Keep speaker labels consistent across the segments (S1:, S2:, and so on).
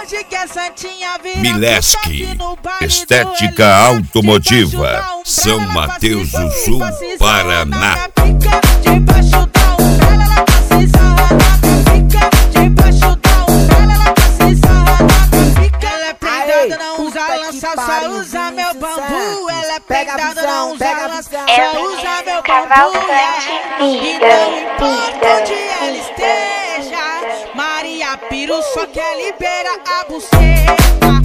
S1: Mileski, estética automotiva, São Mateus do Sul, Paraná.
S2: Debaixo da umbrella, ela tá se sarrando. Fica debaixo da umbrella, ela tá se sarrando. Ela é prendada, não usa lança, só usa meu bambu. Ela é prendada, não usa lança, só usa meu bambu. E não importa onde ela esteja, Maria Piru só quer liberar a buceta.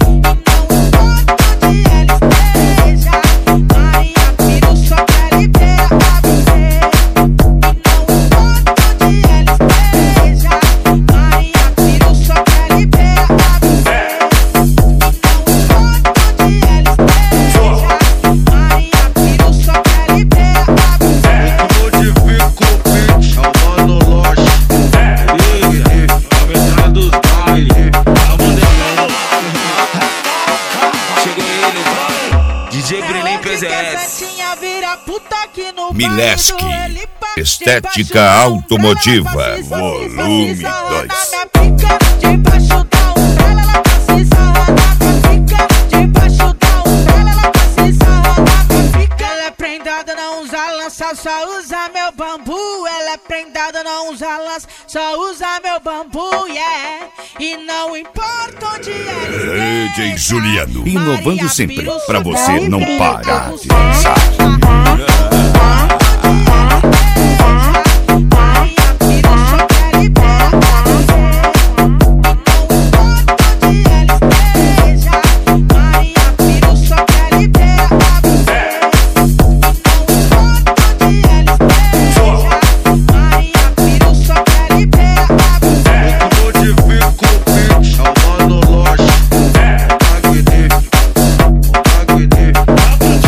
S1: Mileski, estética automotiva, volume 2.
S2: Debaixo da umbrella, ela tá se sarrando. Fica debaixo da umbrella, ela tá se sarrando. Ela é prendada, não usa lança, só usa meu bambu. Ela é prendada, não usa lança, só usa meu bambu, yeah. E não importa onde ela esteja,
S1: DJ Juliano, inovando sempre, pra você não parar de dançar.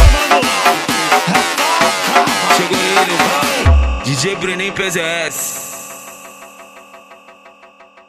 S3: DJ Brenem PZS.